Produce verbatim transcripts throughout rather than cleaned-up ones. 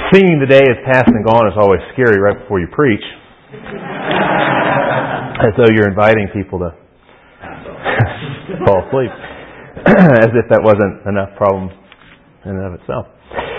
Seeing the day is past and gone is always scary right before you preach. As though you're inviting people to fall asleep. As if that wasn't enough problem in and of itself.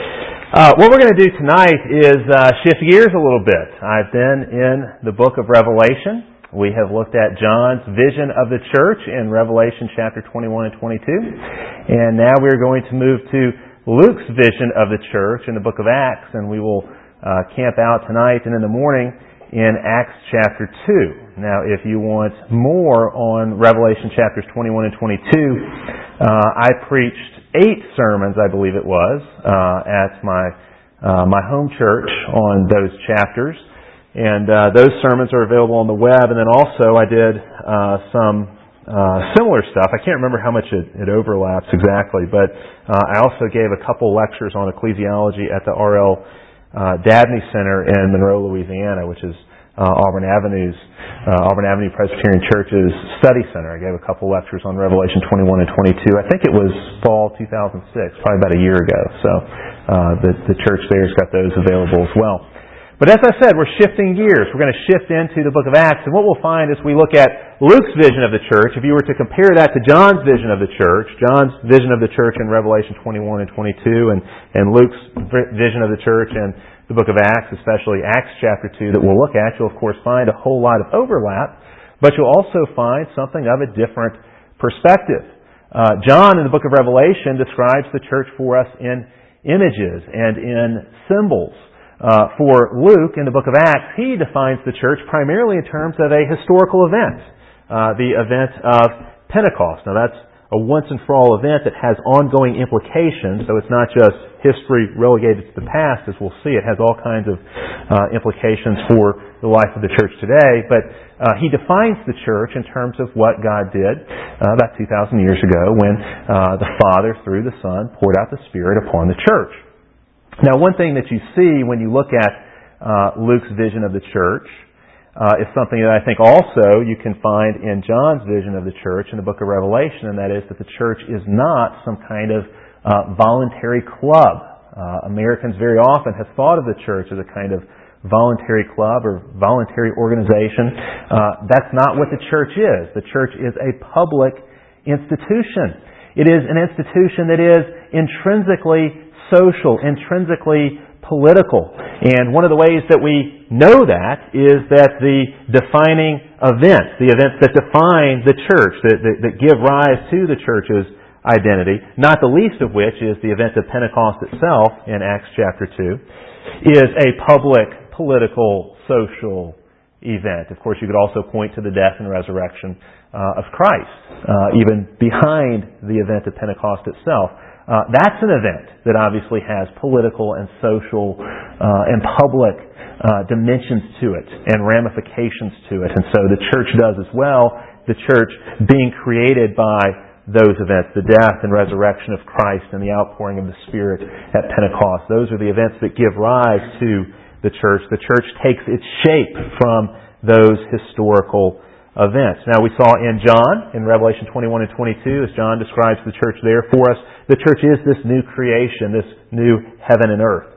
Uh, what we're going to do tonight is uh, shift gears a little bit. I've been in the book of Revelation. We have looked at John's vision of the church in Revelation chapter twenty-one and twenty-two. And now we're going to move to Luke's vision of the church in the book of Acts. And we will uh, camp out tonight and in the morning in Acts chapter two. Now, if you want more on Revelation chapters twenty-one and twenty-two, uh, I preached eight sermons, I believe it was, uh, at my uh, my home church on those chapters. And uh, those sermons are available on the web. And then also I did uh, some uh, similar stuff. I can't remember how much it, it overlaps exactly, but uh, I also gave a couple lectures on ecclesiology at the R L Uh, Dabney Center in Monroe, Louisiana, which is uh, Auburn Avenue's uh, Auburn Avenue Presbyterian Church's study center. I gave a couple lectures on Revelation twenty-one and twenty-two. I think it was fall two thousand six, probably about a year ago. So uh, the the church there's got those available as well. But as I said, we're shifting gears. We're going to shift into the book of Acts, and what we'll find is we look at Luke's vision of the church. If you were to compare that to John's vision of the church, John's vision of the church in Revelation twenty-one and twenty-two, and, and Luke's vision of the church in the book of Acts, especially Acts chapter two that we'll look at, you'll of course find a whole lot of overlap, but you'll also find something of a different perspective. Uh, John in the book of Revelation describes the church for us in images and in symbols. Uh, for Luke, in the book of Acts, he defines the church primarily in terms of a historical event, uh, the event of Pentecost. Now that's a once-and-for-all event that has ongoing implications, so it's not just history relegated to the past, as we'll see. It has all kinds of uh, implications for the life of the church today, but uh, he defines the church in terms of what God did uh, about two thousand years ago when uh, the Father, through the Son, poured out the Spirit upon the church. Now, one thing that you see when you look at uh, Luke's vision of the church uh, is something that I think also you can find in John's vision of the church in the book of Revelation, and that is that the church is not some kind of uh, voluntary club. Uh, Americans very often have thought of the church as a kind of voluntary club or voluntary organization. Uh, that's not what the church is. The church is a public institution. It is an institution that is intrinsically social, intrinsically political. And one of the ways that we know that is that the defining events, the events that define the church, that, that, that give rise to the church's identity, not the least of which is the event of Pentecost itself in Acts chapter two, is a public, political, social event. Of course, you could also point to the death and resurrection uh, of Christ, uh, even behind the event of Pentecost itself. Uh, that's an event that obviously has political and social uh, and public uh, dimensions to it and ramifications to it. And so the church does as well. The church being created by those events, the death and resurrection of Christ and the outpouring of the Spirit at Pentecost. Those are the events that give rise to the church. The church takes its shape from those historical events. Now we saw in John, in Revelation twenty-one and twenty-two, as John describes the church there for us, the church is this new creation, this new heaven and earth.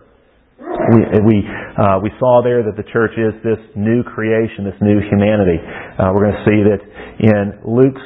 We we, uh, we saw there that the church is this new creation, this new humanity. Uh, we're going to see that in Luke's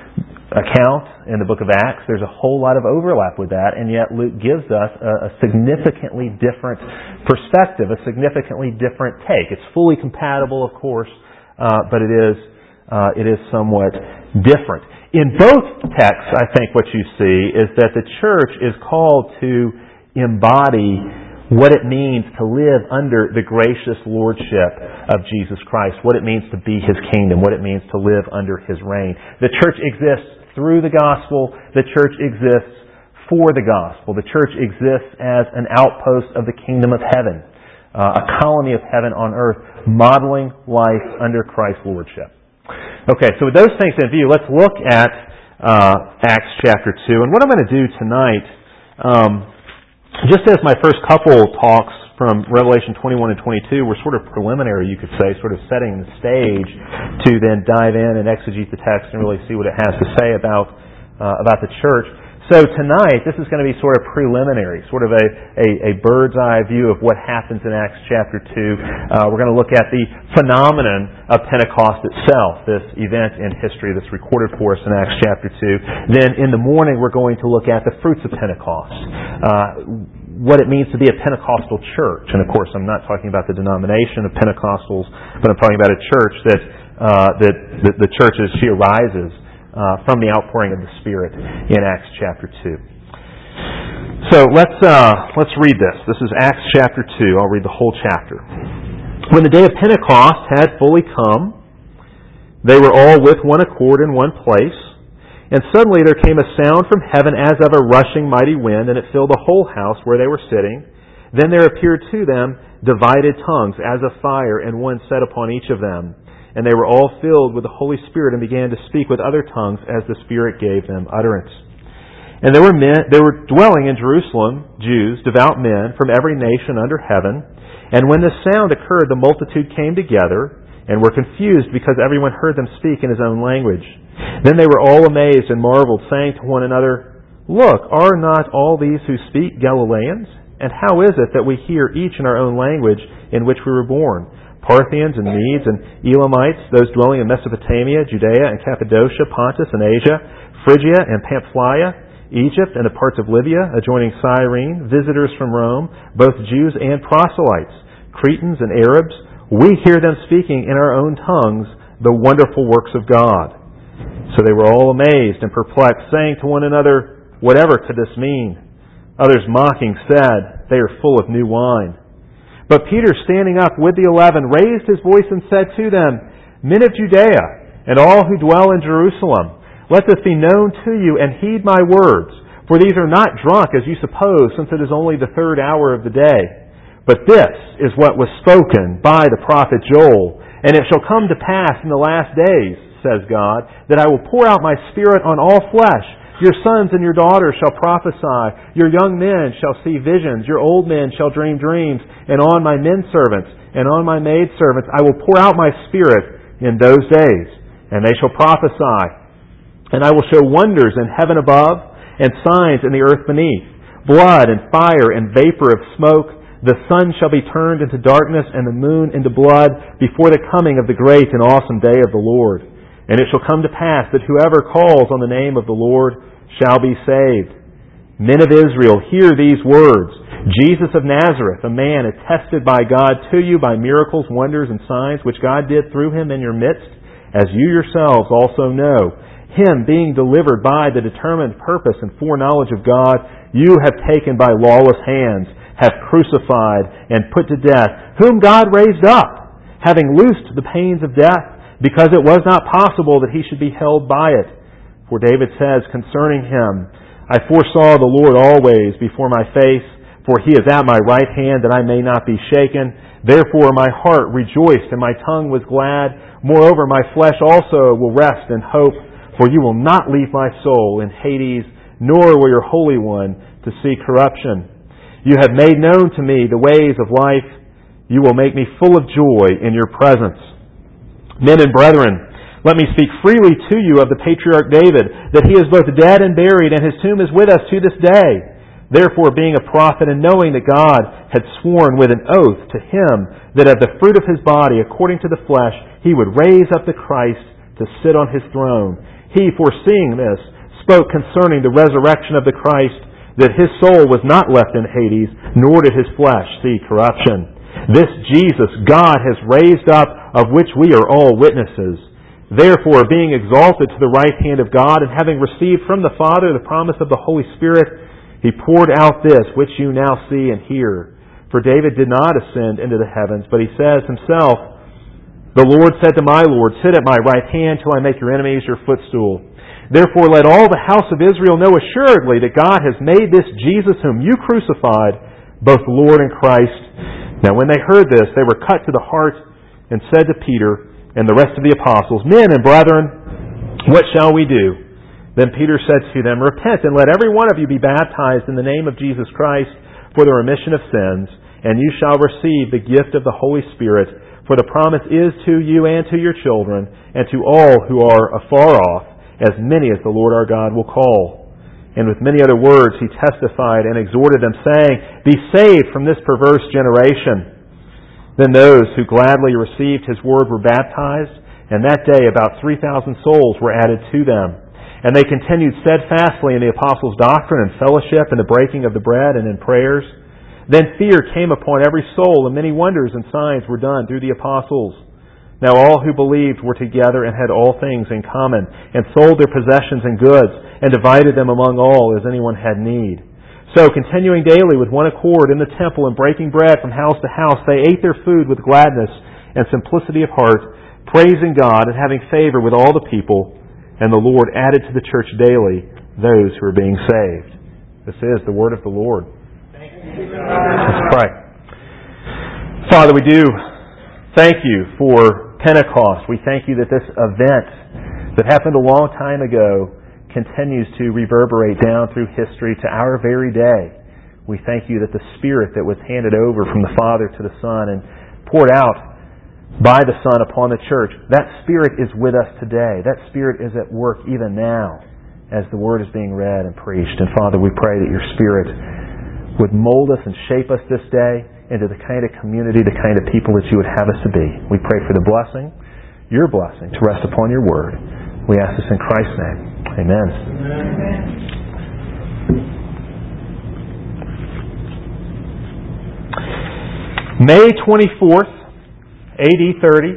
account in the book of Acts, there's a whole lot of overlap with that, and yet Luke gives us a, a significantly different perspective, a significantly different take. It's fully compatible, of course, uh, but it is Uh, it is somewhat different. In both texts, I think what you see is that the church is called to embody what it means to live under the gracious lordship of Jesus Christ, what it means to be His kingdom, what it means to live under His reign. The church exists through the gospel. The church exists for the gospel. The church exists as an outpost of the kingdom of heaven, uh, a colony of heaven on earth, modeling life under Christ's lordship. Okay, so with those things in view, let's look at uh, Acts chapter two. And what I'm going to do tonight, um, just as my first couple talks from Revelation twenty-one and twenty-two were sort of preliminary, you could say, sort of setting the stage to then dive in and exegete the text and really see what it has to say about uh, about the church. So tonight, this is going to be sort of preliminary, sort of a, a, a bird's eye view of what happens in Acts chapter two. Uh, we're going to look at the phenomenon of Pentecost itself, this event in history that's recorded for us in Acts chapter two. Then in the morning, we're going to look at the fruits of Pentecost. Uh, what it means to be a Pentecostal church. And of course, I'm not talking about the denomination of Pentecostals, but I'm talking about a church that, uh, that, that the church as she arises Uh, from the outpouring of the Spirit in Acts chapter two. So let's uh, let's read this. This is Acts chapter two. I'll read the whole chapter. When the day of Pentecost had fully come, they were all with one accord in one place, and suddenly there came a sound from heaven as of a rushing mighty wind, and it filled the whole house where they were sitting. Then there appeared to them divided tongues as of fire, and one sat upon each of them. And they were all filled with the Holy Spirit and began to speak with other tongues as the Spirit gave them utterance. And there were men, there were dwelling in Jerusalem Jews, devout men from every nation under heaven. And when this sound occurred, the multitude came together and were confused because everyone heard them speak in his own language. Then they were all amazed and marveled, saying to one another, "Look, are not all these who speak Galileans? And how is it that we hear each in our own language in which we were born? Parthians and Medes and Elamites, those dwelling in Mesopotamia, Judea and Cappadocia, Pontus and Asia, Phrygia and Pamphylia, Egypt and the parts of Libya adjoining Cyrene, visitors from Rome, both Jews and proselytes, Cretans and Arabs, we hear them speaking in our own tongues the wonderful works of God." So they were all amazed and perplexed, saying to one another, "Whatever could this mean?" Others mocking said, "They are full of new wine." But Peter, standing up with the eleven, raised his voice and said to them, "Men of Judea, and all who dwell in Jerusalem, let this be known to you, and heed my words. For these are not drunk, as you suppose, since it is only the third hour of the day. But this is what was spoken by the prophet Joel. And it shall come to pass in the last days, says God, that I will pour out my Spirit on all flesh. Your sons and your daughters shall prophesy. Your young men shall see visions. Your old men shall dream dreams. And on my men servants and on my maid servants I will pour out my Spirit in those days. And they shall prophesy. And I will show wonders in heaven above and signs in the earth beneath, blood and fire and vapor of smoke. The sun shall be turned into darkness and the moon into blood before the coming of the great and awesome day of the Lord. And it shall come to pass that whoever calls on the name of the Lord shall be saved. Men of Israel, hear these words. Jesus of Nazareth, a man attested by God to you by miracles, wonders, and signs, which God did through him in your midst, as you yourselves also know. Him being delivered by the determined purpose and foreknowledge of God, you have taken by lawless hands, have crucified and put to death, whom God raised up, having loosed the pains of death, because it was not possible that he should be held by it. For David says concerning him, I foresaw the Lord always before my face, for he is at my right hand that I may not be shaken. Therefore my heart rejoiced and my tongue was glad. Moreover my flesh also will rest in hope, for you will not leave my soul in Hades, nor will your Holy One to see corruption. You have made known to me the ways of life. You will make me full of joy in your presence. Men and brethren, let me speak freely to you of the patriarch David, that he is both dead and buried, and his tomb is with us to this day. Therefore, being a prophet, and knowing that God had sworn with an oath to him that of the fruit of his body, according to the flesh, he would raise up the Christ to sit on his throne, he, foreseeing this, spoke concerning the resurrection of the Christ, that his soul was not left in Hades, nor did his flesh see corruption. This Jesus God has raised up, of which we are all witnesses. Therefore, being exalted to the right hand of God, and having received from the Father the promise of the Holy Spirit, he poured out this which you now see and hear. For David did not ascend into the heavens, but he says himself, the Lord said to my Lord, sit at my right hand till I make your enemies your footstool. Therefore let all the house of Israel know assuredly that God has made this Jesus whom you crucified, both Lord and Christ. Now when they heard this, they were cut to the heart, and said to Peter and the rest of the apostles, Men and brethren, what shall we do? Then Peter said to them, Repent, and let every one of you be baptized in the name of Jesus Christ for the remission of sins, and you shall receive the gift of the Holy Spirit, for the promise is to you and to your children, and to all who are afar off, as many as the Lord our God will call. And with many other words he testified and exhorted them, saying, Be saved from this perverse generation. Then those who gladly received his word were baptized, and that day about three thousand souls were added to them. And they continued steadfastly in the apostles' doctrine and fellowship and the breaking of the bread and in prayers. Then fear came upon every soul, and many wonders and signs were done through the apostles. Now all who believed were together and had all things in common, and sold their possessions and goods, and divided them among all as anyone had need. So, continuing daily with one accord in the temple and breaking bread from house to house, they ate their food with gladness and simplicity of heart, praising God and having favor with all the people. And the Lord added to the church daily those who are being saved. This is the word of the Lord. Let's pray. Father, we do thank you for Pentecost. We thank you that this event that happened a long time ago continues to reverberate down through history to our very day. We thank you that the Spirit that was handed over from the Father to the Son and poured out by the Son upon the church, that Spirit is with us today. That Spirit is at work even now as the Word is being read and preached. And Father, we pray that your Spirit would mold us and shape us this day into the kind of community, the kind of people that you would have us to be. We pray for the blessing, your blessing, to rest upon your Word. We ask this in Christ's name. Amen. Amen. May twenty-fourth, A D thirty,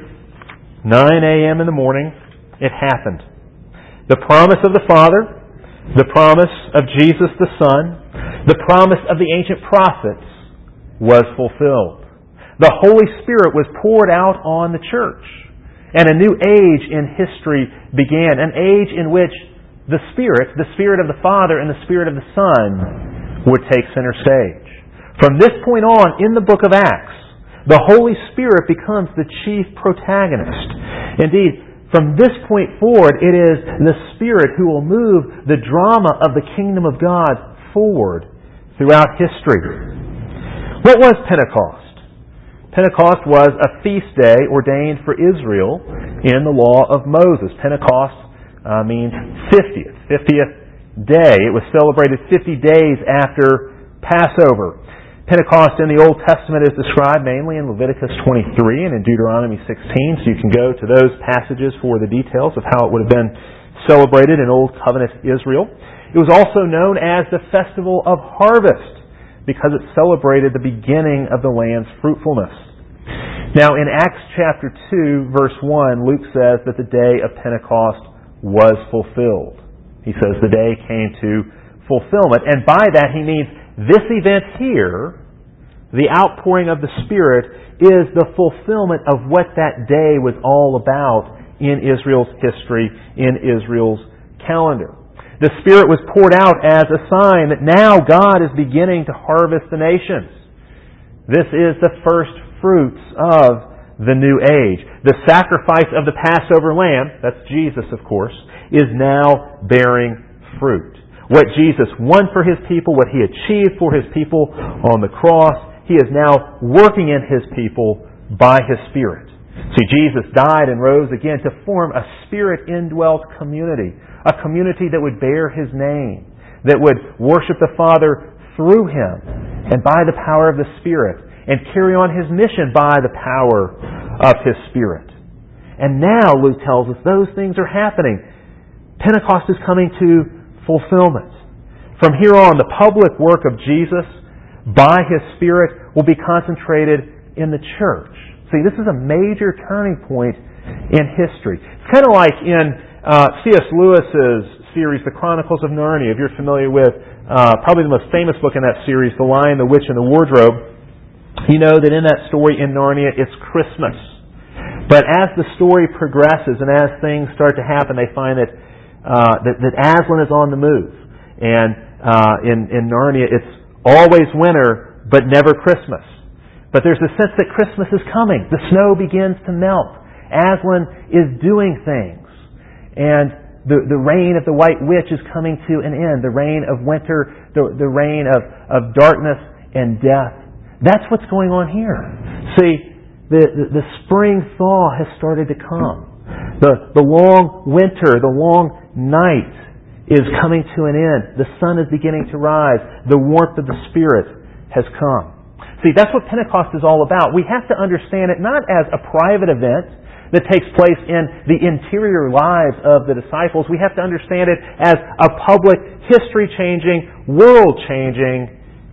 nine a.m. in the morning, it happened. The promise of the Father, the promise of Jesus the Son, the promise of the ancient prophets was fulfilled. The Holy Spirit was poured out on the church. And a new age in history began, an age in which the Spirit, the Spirit of the Father and the Spirit of the Son would take center stage. From this point on, in the book of Acts, the Holy Spirit becomes the chief protagonist. Indeed, from this point forward, it is the Spirit who will move the drama of the kingdom of God forward throughout history. What was Pentecost? Pentecost was a feast day ordained for Israel in the law of Moses. Pentecost uh, means fiftieth, fiftieth day. It was celebrated fifty days after Passover. Pentecost in the Old Testament is described mainly in Leviticus twenty-three and in Deuteronomy sixteen, so you can go to those passages for the details of how it would have been celebrated in Old Covenant Israel. It was also known as the Festival of Harvest, because it celebrated the beginning of the land's fruitfulness. Now, in Acts chapter two, verse one, Luke says that the day of Pentecost was fulfilled. He says the day came to fulfillment. And by that he means this event here, the outpouring of the Spirit, is the fulfillment of what that day was all about in Israel's history, in Israel's calendar. The Spirit was poured out as a sign that now God is beginning to harvest the nations. This is the first fruits of the new age. The sacrifice of the Passover lamb, that's Jesus of course, is now bearing fruit. What Jesus won for His people, what He achieved for His people on the cross, He is now working in His people by His Spirit. See, Jesus died and rose again to form a Spirit-indwelt community. A community that would bear His name, that would worship the Father through Him and by the power of the Spirit, and carry on His mission by the power of His Spirit. And now, Luke tells us, those things are happening. Pentecost is coming to fulfillment. From here on, the public work of Jesus by His Spirit will be concentrated in the church. See, this is a major turning point in history. It's kind of like in Uh, C S Lewis's series, The Chronicles of Narnia. If you're familiar with uh, probably the most famous book in that series, The Lion, the Witch, and the Wardrobe, you know that in that story in Narnia, it's Christmas. But as the story progresses and as things start to happen, they find that uh, that, that Aslan is on the move. And uh, in, in Narnia, it's always winter, but never Christmas. But there's a sense that Christmas is coming. The snow begins to melt. Aslan is doing things. And the, the reign of the White Witch is coming to an end. The reign of winter, the, the reign of, of darkness and death. That's what's going on here. See, the, the, the spring thaw has started to come. The, the long winter, the long night is coming to an end. The sun is beginning to rise. The warmth of the Spirit has come. See, that's what Pentecost is all about. We have to understand it not as a private event that takes place in the interior lives of the disciples. We have to understand it as a public, history-changing, world-changing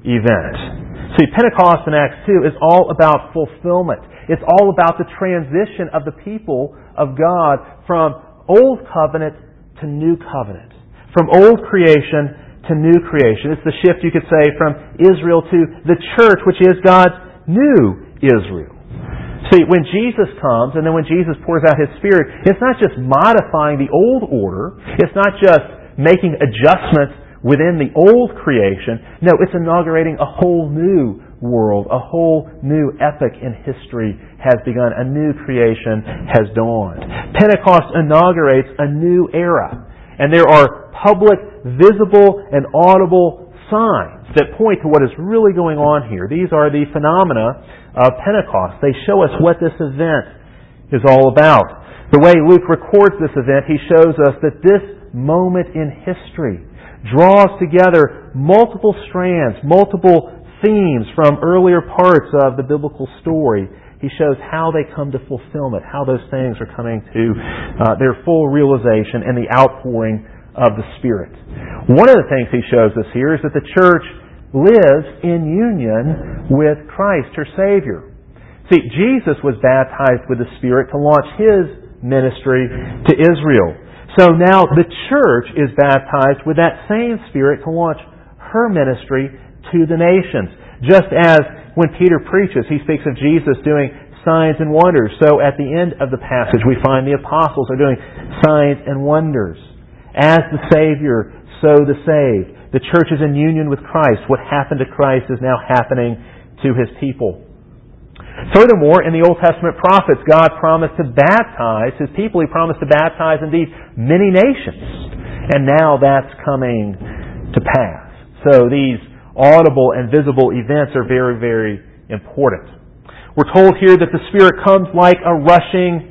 event. See, Pentecost in Acts two is all about fulfillment. It's all about the transition of the people of God from Old Covenant to New Covenant. From old creation to new creation. It's the shift, you could say, from Israel to the church, which is God's new Israel. See, when Jesus comes, and then when Jesus pours out His Spirit, it's not just modifying the old order. It's not just making adjustments within the old creation. No, it's inaugurating a whole new world. A whole new epoch in history has begun. A new creation has dawned. Pentecost inaugurates a new era. And there are public, visible, and audible signs that point to what is really going on here. These are the phenomena of Pentecost. They show us what this event is all about. The way Luke records this event, he shows us that this moment in history draws together multiple strands, multiple themes from earlier parts of the biblical story. He shows how they come to fulfillment, how those things are coming to uh, their full realization and the outpouring of the Spirit. One of the things he shows us here is that the church lives in union with Christ, her Savior. See, Jesus was baptized with the Spirit to launch His ministry to Israel. So now the church is baptized with that same Spirit to launch her ministry to the nations. Just as when Peter preaches, he speaks of Jesus doing signs and wonders. So at the end of the passage, we find the apostles are doing signs and wonders. As the Savior, so the saved. The church is in union with Christ. What happened to Christ is now happening to His people. Furthermore, in the Old Testament prophets, God promised to baptize His people. He promised to baptize, indeed, many nations. And now that's coming to pass. So these audible and visible events are very, very important. We're told here that the Spirit comes like a rushing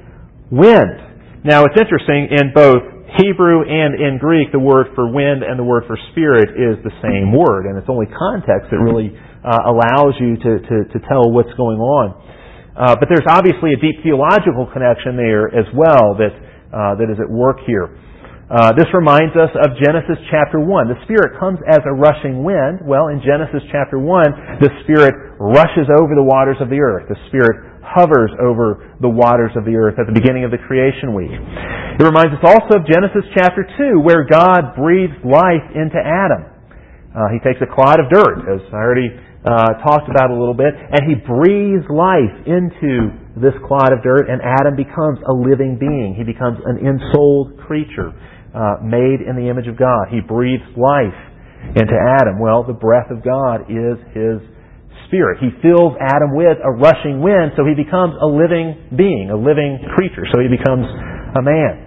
wind. Now, it's interesting, in both Hebrew and in Greek, the word for wind and the word for spirit is the same word, and it's only context that really uh, allows you to, to, to tell what's going on. Uh, but there's obviously a deep theological connection there as well that, uh, that is at work here. Uh, this reminds us of Genesis chapter one. The Spirit comes as a rushing wind. Well, in Genesis chapter one, the Spirit rushes over the waters of the earth. The Spirit hovers over the waters of the earth at the beginning of the creation week. It reminds us also of Genesis chapter two, where God breathes life into Adam. Uh, he takes a clod of dirt, as I already uh, talked about a little bit, and He breathes life into this clod of dirt, and Adam becomes a living being. He becomes an ensouled creature. Uh, made in the image of God. He breathes life into Adam. Well, the breath of God is His Spirit. He fills Adam with a rushing wind, so he becomes a living being, a living creature. So he becomes a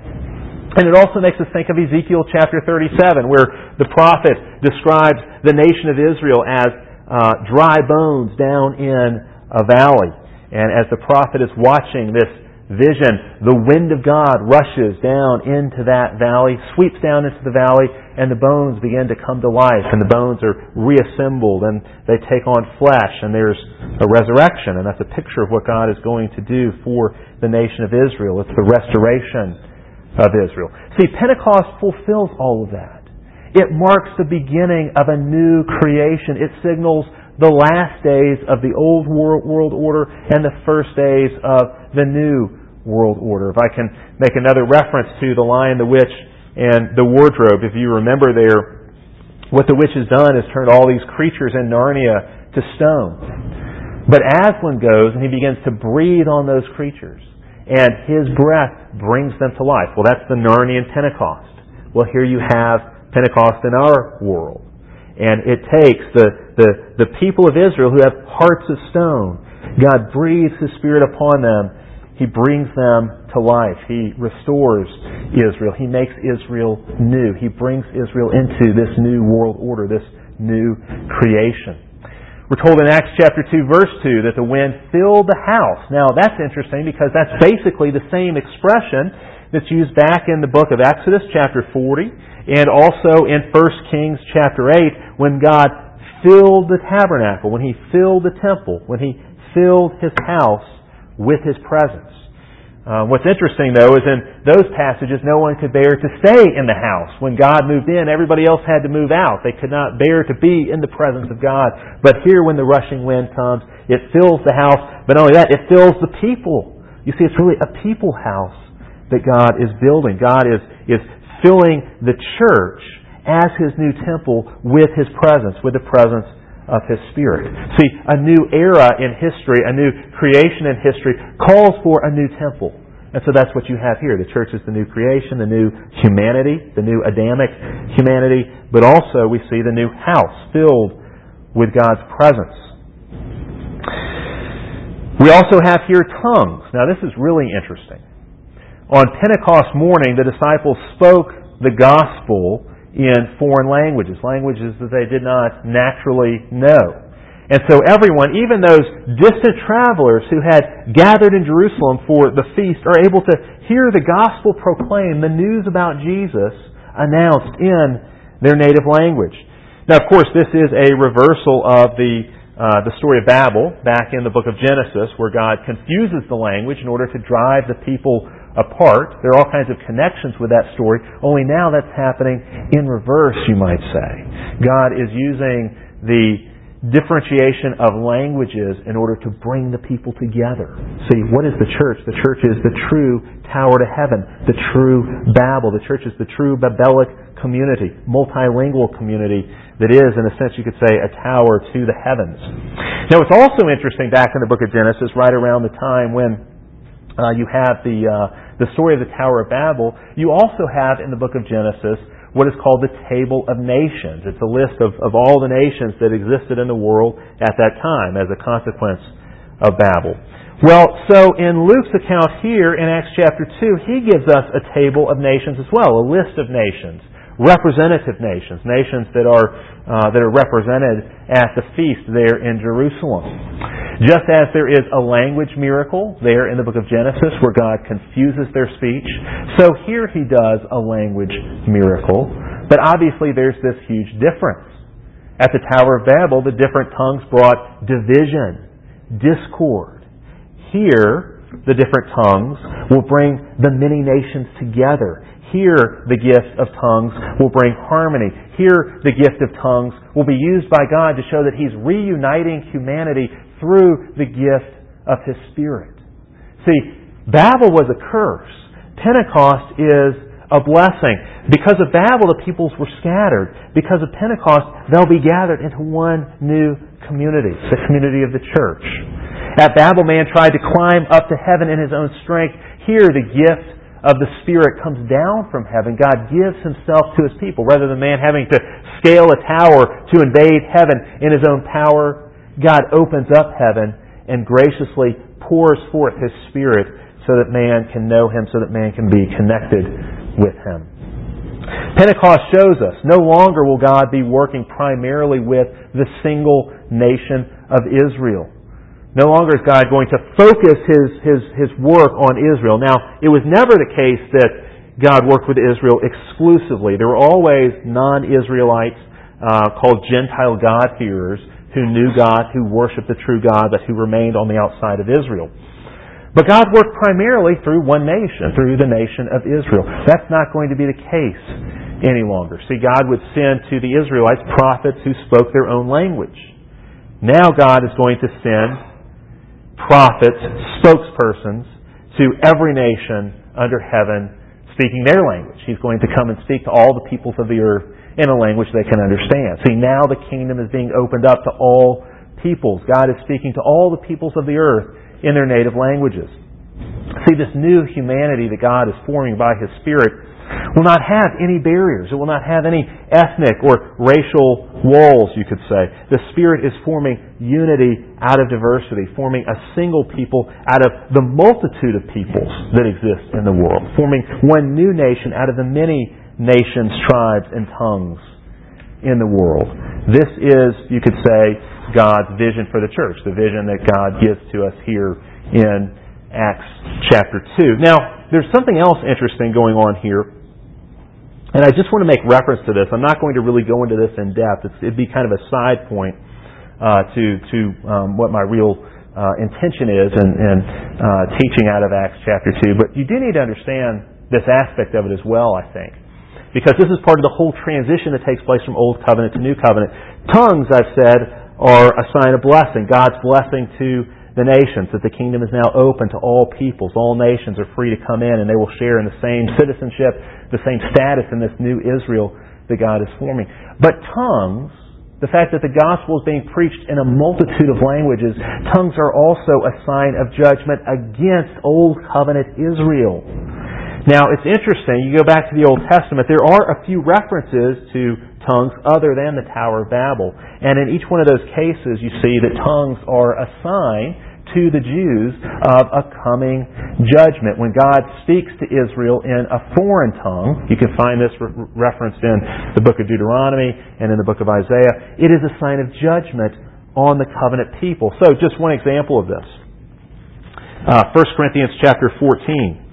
man. And it also makes us think of Ezekiel chapter thirty-seven, where the prophet describes the nation of Israel as uh, dry bones down in a valley. And as the prophet is watching this vision, the wind of God rushes down into that valley, sweeps down into the valley, and the bones begin to come to life, and the bones are reassembled, and they take on flesh, and there's a resurrection, and that's a picture of what God is going to do for the nation of Israel. It's the restoration of Israel. See, Pentecost fulfills all of that. It marks the beginning of a new creation. It signals the last days of the old world order and the first days of the new world order. If I can make another reference to The Lion, the Witch, and the Wardrobe, if you remember there, what the witch has done is turned all these creatures in Narnia to stone. But Aslan goes and he begins to breathe on those creatures, and his breath brings them to life. Well, that's the Narnian Pentecost. Well, here you have Pentecost in our world. And it takes the, the, the people of Israel who have hearts of stone. God breathes His Spirit upon them. He brings them to life. He restores Israel. He makes Israel new. He brings Israel into this new world order, this new creation. We're told in Acts chapter two, verse two, that the wind filled the house. Now, that's interesting because that's basically the same expression that's used back in the book of Exodus chapter forty and also in First Kings chapter eight when God filled the tabernacle, when He filled the temple, when He filled His house with His presence. Uh, what's interesting, though, is in those passages, no one could bear to stay in the house. When God moved in, everybody else had to move out. They could not bear to be in the presence of God. But here, when the rushing wind comes, it fills the house. But not only that, it fills the people. You see, it's really a people house that God is building. God is, is filling the church as His new temple with His presence, with the presence of His Spirit. See, a new era in history, a new creation in history, calls for a new temple. And so that's what you have here. The church is the new creation, the new humanity, the new Adamic humanity, but also we see the new house filled with God's presence. We also have here tongues. Now this is really interesting. On Pentecost morning, the disciples spoke the gospel in foreign languages, languages that they did not naturally know. And so everyone, even those distant travelers who had gathered in Jerusalem for the feast, are able to hear the gospel proclaimed, the news about Jesus announced in their native language. Now, of course, this is a reversal of the uh, the story of Babel back in the book of Genesis, where God confuses the language in order to drive the people apart. There are all kinds of connections with that story, only now that's happening in reverse, you might say. God is using the differentiation of languages in order to bring the people together. See, what is the church? The church is the true tower to heaven, the true Babel. The church is the true Babelic community, multilingual community that is, in a sense, you could say, a tower to the heavens. Now, it's also interesting back in the book of Genesis, right around the time when uh, you have the uh, the story of the Tower of Babel, you also have in the book of Genesis what is called the Table of Nations. It's a list of, of all the nations that existed in the world at that time as a consequence of Babel. Well, so in Luke's account here in Acts chapter two, he gives us a table of nations as well, a list of nations, representative nations, nations that are uh, that are represented at the feast there in Jerusalem. Just as there is a language miracle there in the book of Genesis where God confuses their speech, so here He does a language miracle. But obviously there's this huge difference. At the Tower of Babel, the different tongues brought division, discord. Here, the different tongues will bring the many nations together. Here, the gift of tongues will bring harmony. Here, the gift of tongues will be used by God to show that He's reuniting humanity through the gift of His Spirit. See, Babel was a curse. Pentecost is a blessing. Because of Babel, the peoples were scattered. Because of Pentecost, they'll be gathered into one new community, the community of the church. At Babel, man tried to climb up to heaven in his own strength. Here, the gift of the Spirit comes down from heaven. God gives Himself to His people. Rather than man having to scale a tower to invade heaven in his own power, God opens up heaven and graciously pours forth His Spirit so that man can know Him, so that man can be connected with Him. Pentecost shows us no longer will God be working primarily with the single nation of Israel. No longer is God going to focus His, His, His work on Israel. Now, it was never the case that God worked with Israel exclusively. There were always non-Israelites uh, called Gentile God-fearers who knew God, who worshiped the true God, but who remained on the outside of Israel. But God worked primarily through one nation, through the nation of Israel. That's not going to be the case any longer. See, God would send to the Israelites prophets who spoke their own language. Now God is going to send prophets, spokespersons to every nation under heaven speaking their language. He's going to come and speak to all the peoples of the earth in a language they can understand. See, now the kingdom is being opened up to all peoples. God is speaking to all the peoples of the earth in their native languages. See, this new humanity that God is forming by His Spirit will not have any barriers. It will not have any ethnic or racial walls, you could say. The Spirit is forming unity out of diversity, forming a single people out of the multitude of peoples that exist in the world, forming one new nation out of the many nations, tribes, and tongues in the world. This is, you could say, God's vision for the church, the vision that God gives to us here in Acts chapter two. Now, there's something else interesting going on here. And I just want to make reference to this. I'm not going to really go into this in depth. It's, it'd be kind of a side point uh, to to um, what my real uh, intention is in, in uh, teaching out of Acts chapter two. But you do need to understand this aspect of it as well, I think. Because this is part of the whole transition that takes place from Old Covenant to New Covenant. Tongues, I've said, are a sign of blessing. God's blessing to the nations, that the kingdom is now open to all peoples. All nations are free to come in and they will share in the same citizenship, the same status in this new Israel that God is forming. But tongues, the fact that the gospel is being preached in a multitude of languages, tongues are also a sign of judgment against Old Covenant Israel. Now, it's interesting, you go back to the Old Testament, there are a few references to tongues other than the Tower of Babel. And in each one of those cases, you see that tongues are a sign to the Jews of a coming judgment. When God speaks to Israel in a foreign tongue, you can find this re- referenced in the book of Deuteronomy and in the book of Isaiah, it is a sign of judgment on the covenant people. So, just one example of this. Uh, First Corinthians chapter fourteen.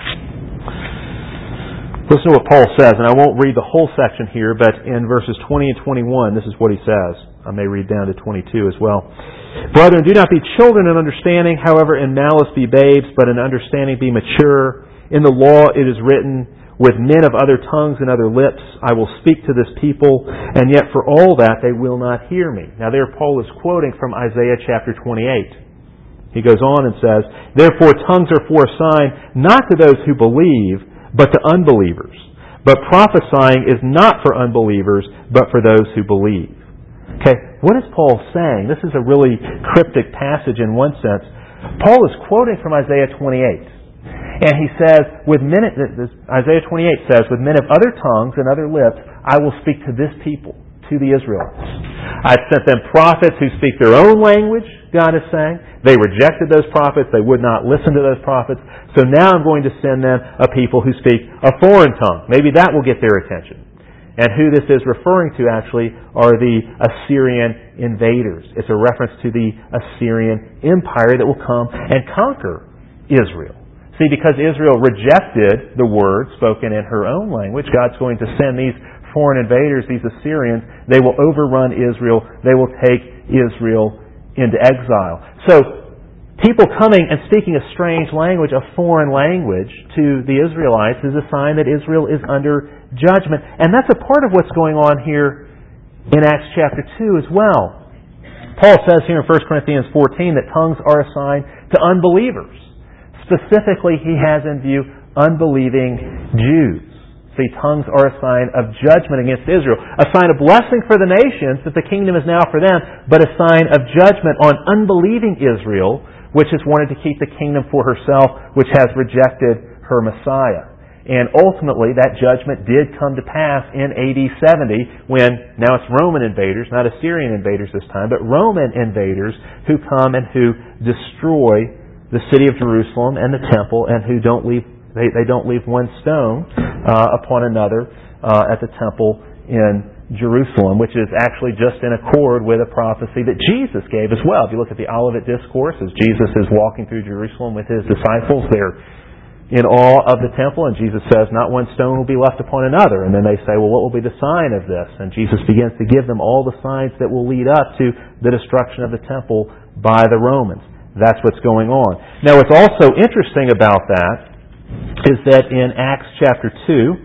Listen to what Paul says, and I won't read the whole section here, but in verses twenty and twenty-one, this is what he says. I may read down to twenty-two as well. Brethren, do not be children in understanding, however in malice be babes, but in understanding be mature. In the law it is written, with men of other tongues and other lips I will speak to this people, and yet for all that they will not hear me. Now there Paul is quoting from Isaiah chapter twenty-eight. He goes on and says, therefore tongues are for a sign, not to those who believe, but to unbelievers. But prophesying is not for unbelievers, but for those who believe. Okay, what is Paul saying? This is a really cryptic passage in one sense. Paul is quoting from Isaiah twenty-eight. And he says, with men, Isaiah twenty-eight says, with men of other tongues and other lips, I will speak to this people, to the Israelites. I've sent them prophets who speak their own language, God is saying. They rejected those prophets. They would not listen to those prophets. So now I'm going to send them a people who speak a foreign tongue. Maybe that will get their attention. And who this is referring to actually are the Assyrian invaders. It's a reference to the Assyrian Empire that will come and conquer Israel. See, because Israel rejected the word spoken in her own language, God's going to send these foreign invaders, these Assyrians. They will overrun Israel. They will take Israel into exile. So, people coming and speaking a strange language, a foreign language, to the Israelites is a sign that Israel is under judgment. And that's a part of what's going on here in Acts chapter two as well. Paul says here in First Corinthians fourteen that tongues are a sign to unbelievers. Specifically, he has in view unbelieving Jews. See, tongues are a sign of judgment against Israel. A sign of blessing for the nations, that the kingdom is now for them, but a sign of judgment on unbelieving Israel, which has wanted to keep the kingdom for herself, which has rejected her Messiah. And ultimately, that judgment did come to pass in A D seventy when, now it's Roman invaders, not Assyrian invaders this time, but Roman invaders who come and who destroy the city of Jerusalem and the temple and who don't leave They, they don't leave one stone uh, upon another uh, at the temple in Jerusalem, which is actually just in accord with a prophecy that Jesus gave as well. If you look at the Olivet Discourse, as Jesus is walking through Jerusalem with His disciples, they're in awe of the temple, and Jesus says, not one stone will be left upon another. And then they say, well, what will be the sign of this? And Jesus begins to give them all the signs that will lead up to the destruction of the temple by the Romans. That's what's going on. Now, what's also interesting about that is that in Acts chapter two,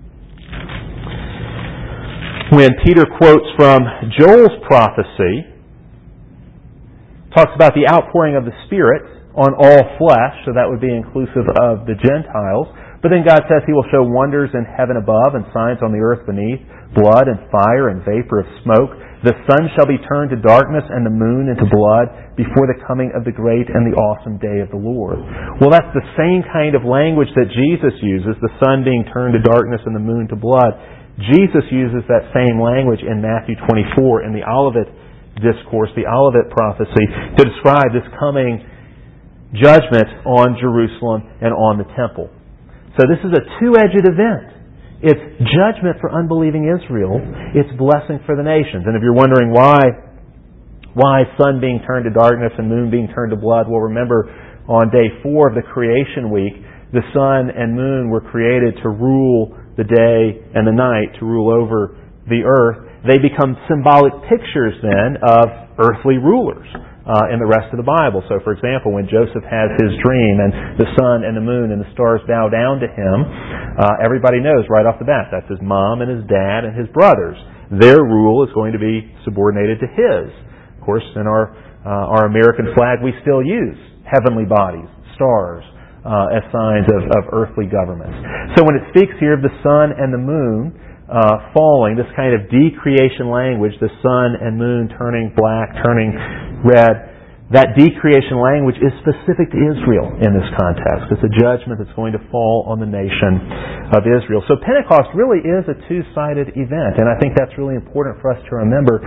when Peter quotes from Joel's prophecy, talks about the outpouring of the Spirit on all flesh, so that would be inclusive of the Gentiles. But then God says He will show wonders in heaven above and signs on the earth beneath, blood and fire and vapor of smoke. The sun shall be turned to darkness and the moon into blood before the coming of the great and the awesome day of the Lord. Well, that's the same kind of language that Jesus uses, the sun being turned to darkness and the moon to blood. Jesus uses that same language in Matthew twenty-four in the Olivet Discourse, the Olivet prophecy, to describe this coming judgment on Jerusalem and on the temple. So this is a two-edged event. It's judgment for unbelieving Israel. It's blessing for the nations. And if you're wondering why, why sun being turned to darkness and moon being turned to blood, well, remember on day four of the creation week, the sun and moon were created to rule the day and the night, to rule over the earth, they become symbolic pictures then of earthly rulers uh, in the rest of the Bible. So, for example, when Joseph has his dream and the sun and the moon and the stars bow down to him, uh, everybody knows right off the bat that's his mom and his dad and his brothers. Their rule is going to be subordinated to his. Of course, in our uh, our American flag, we still use heavenly bodies, stars, uh, as signs of, of earthly governments. So when it speaks here of the sun and the moon uh, falling, this kind of decreation language, the sun and moon turning black, turning red, that decreation language is specific to Israel in this context. It's a judgment that's going to fall on the nation of Israel. So Pentecost really is a two-sided event, and I think that's really important for us to remember.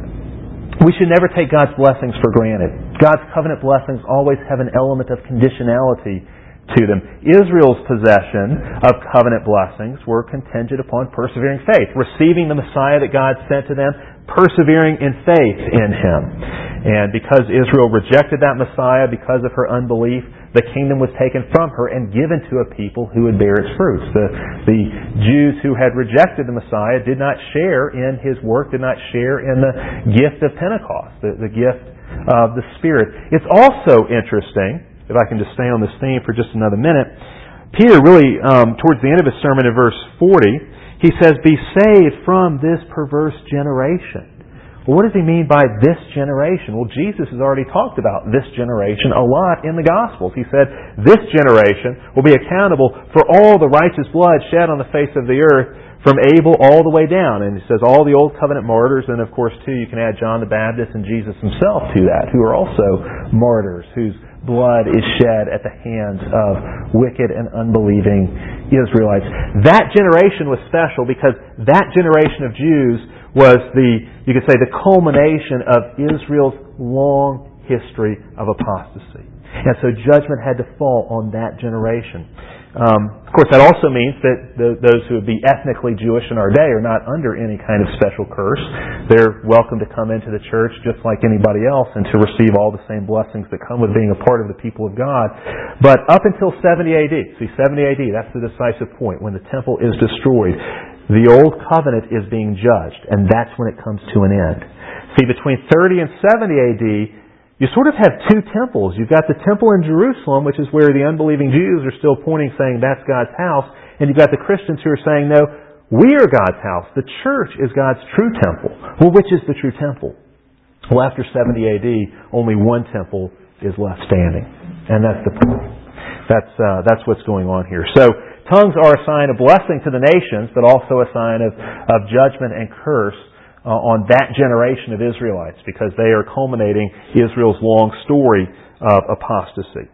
We should never take God's blessings for granted. God's covenant blessings always have an element of conditionality to them. Israel's possession of covenant blessings were contingent upon persevering faith, receiving the Messiah that God sent to them, persevering in faith in Him. And because Israel rejected that Messiah, because of her unbelief, the kingdom was taken from her and given to a people who would bear its fruits. The, the Jews who had rejected the Messiah did not share in His work, did not share in the gift of Pentecost, the, the gift of the Spirit. It's also interesting, if I can just stay on this theme for just another minute, Peter really, um, towards the end of his sermon in verse forty, he says, "Be saved from this perverse generation." Well, what does he mean by this generation? Well, Jesus has already talked about this generation a lot in the Gospels. He said, this generation will be accountable for all the righteous blood shed on the face of the earth, from Abel all the way down. And he says all the Old Covenant martyrs, and of course, too, you can add John the Baptist and Jesus himself to that, who are also martyrs, whose blood is shed at the hands of wicked and unbelieving Israelites. That generation was special because that generation of Jews was the, you could say, the culmination of Israel's long history of apostasy. And so judgment had to fall on that generation. Um, of course, that also means that the, those who would be ethnically Jewish in our day are not under any kind of special curse. They're welcome to come into the church just like anybody else and to receive all the same blessings that come with being a part of the people of God. But up until seventy A D, see, seventy A D, that's the decisive point, when the temple is destroyed. The Old Covenant is being judged, and that's when it comes to an end. See, between thirty and seventy A D, you sort of have two temples. You've got the temple in Jerusalem, which is where the unbelieving Jews are still pointing, saying that's God's house. And you've got the Christians who are saying, no, we are God's house. The church is God's true temple. Well, which is the true temple? Well, after seventy A D, only one temple is left standing. And that's the point. That's, uh, that's what's going on here. So, tongues are a sign of blessing to the nations, but also a sign of, of judgment and curse Uh, on that generation of Israelites, because they are culminating Israel's long story of apostasy.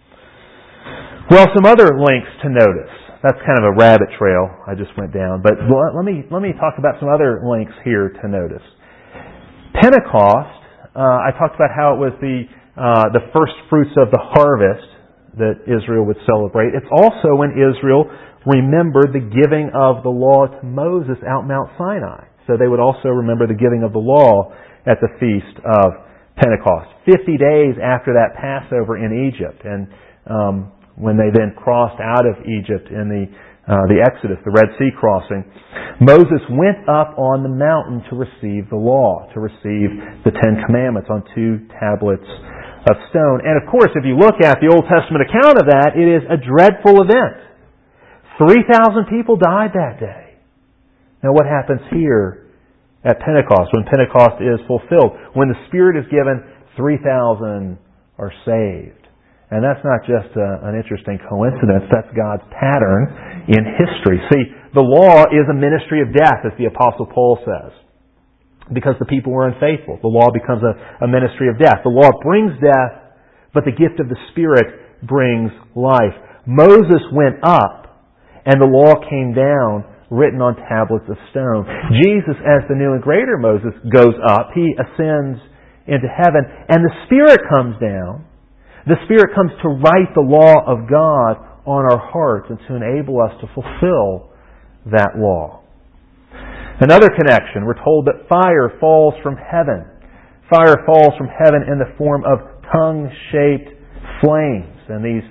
Well, some other links to notice. That's kind of a rabbit trail I just went down, but let me let me talk about some other links here to notice. Pentecost, uh, I talked about how it was the uh, the first fruits of the harvest that Israel would celebrate. It's also when Israel remembered the giving of the law to Moses out Mount Sinai. So they would also remember the giving of the law at the Feast of Pentecost. Fifty days after that Passover in Egypt, and um, when they then crossed out of Egypt in the uh, the Exodus, the Red Sea crossing, Moses went up on the mountain to receive the law, to receive the Ten Commandments on two tablets of stone. And of course, if you look at the Old Testament account of that, it is a dreadful event. Three thousand people died that day. Now what happens here at Pentecost, when Pentecost is fulfilled? When the Spirit is given, three thousand are saved. And that's not just a, an interesting coincidence, that's God's pattern in history. See, the law is a ministry of death, as the Apostle Paul says, because the people were unfaithful. The law becomes a, a ministry of death. The law brings death, but the gift of the Spirit brings life. Moses went up, and the law came down, written on tablets of stone. Jesus, as the new and greater Moses, goes up. He ascends into heaven. And the Spirit comes down. The Spirit comes to write the law of God on our hearts and to enable us to fulfill that law. Another connection, we're told that fire falls from heaven. Fire falls from heaven in the form of tongue-shaped flames. And these